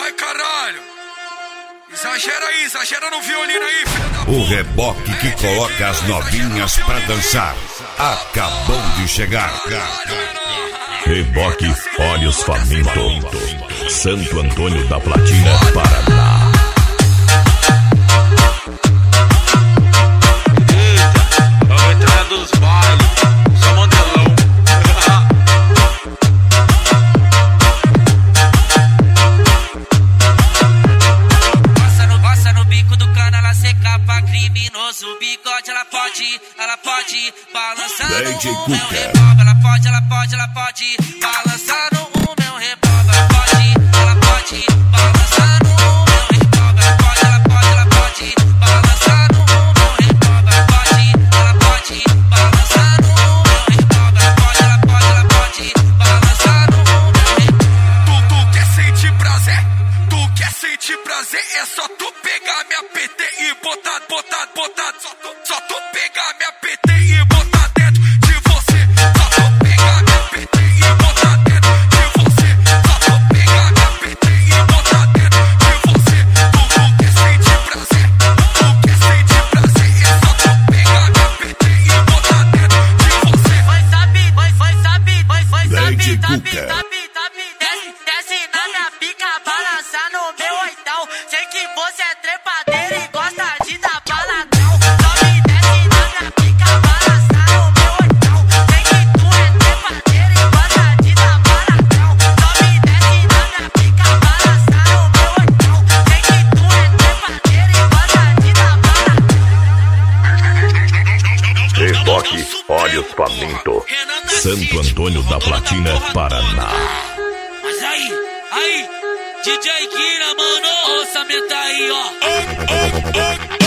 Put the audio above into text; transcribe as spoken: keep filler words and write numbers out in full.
Vai, caralho! Exagera aí, exagera no violino aí, filho da puta! O reboque que coloca as novinhas pra dançar acabou de chegar. Reboque Olhos Faminto, Santo Antônio da Platina, Paraná. Eita, a entrada dos bailes, só modelão. Passa no, passa no bico do cano, ela seca pra criminoso. O bigode ela pode, ela pode balançando o meu revólver. Ela pode, ela pode, ela pode balançando o meu revólver. Ela pode, ela pode balançando o meu revólver. Ela pode, ela pode, ela pode balançando o meu revólver. Ela pode, ela pode balançando o meu revólver. Ela pode, ela pode, ela pode balançando o meu revólver. Tu, tu quer sentir prazer? Tu quer sentir prazer? É só tu pegar minha P T e botar, botar, botar. Só tu, só tu pegar minha P T e botar dentro de você. Só tu pegar minha P T e botar dentro de você. Só tu pegar minha P T e botar dentro de você. Tu, tu quer sentir prazer? Tu quer sentir prazer? É só tu pegar minha P T e botar dentro de você. Vai sabe, vai, vai sabe, vai, vai Lady sabe, sabe, Cuca. sabe, sabe, desce, desce na minha pica, balança no meu oitão. Sei que você é trepadeira e gosta de dar baladão. Sobe e desce na minha pica, balança no meu oitão. Sei que tu é trepadeira e gosta de dar baladão. Sobe e desce na minha pica, balança no meu oitão. Sei que tu é trepadeira e gosta de dar baladão. Reboque Olhos Faminto, Santo Antônio da Platina, Paraná. Mas aí, aí, D J Kira, mano, orçamento aí, ó.